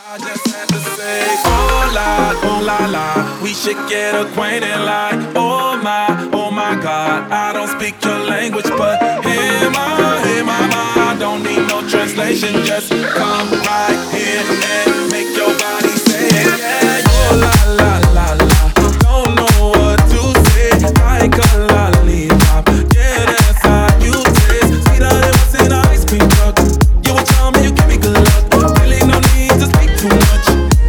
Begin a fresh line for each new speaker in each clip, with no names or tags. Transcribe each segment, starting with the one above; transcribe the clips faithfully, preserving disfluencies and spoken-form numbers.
I just had to say, oh la, oh la la, we should get acquainted like, oh my, oh my God, I don't speak your language, but hey ma, hey mama, I don't need no translation, just come right here and make your body say, yeah, oh la la la la, don't know what to say, like a lollipop, yeah, that's how you taste, sweeter than what's in an ice cream truck, you a charmer, you give me good luck, really no need to speak too much,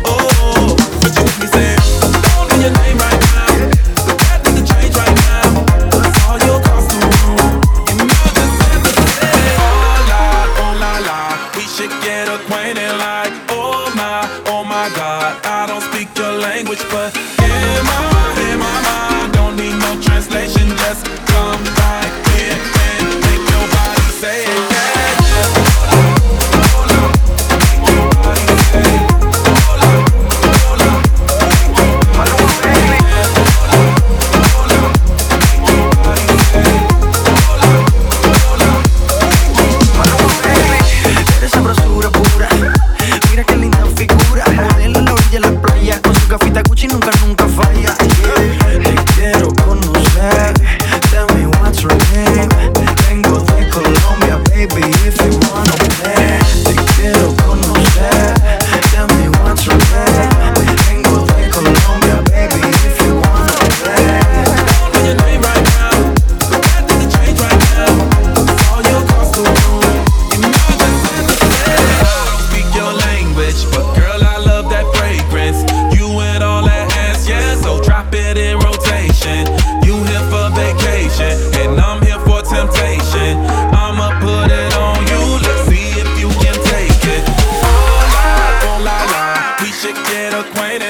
oh, but you make me say, don't do your name right now, that need to change right now, I saw you across the room, and I just had to say, oh la, oh la la, we should get acquainted like, oh my, oh my God, I don't speak your language, but yeah, ma, hey mama, don't need no translation, just come right here and make your body say it, yeah, yeah. Acquainted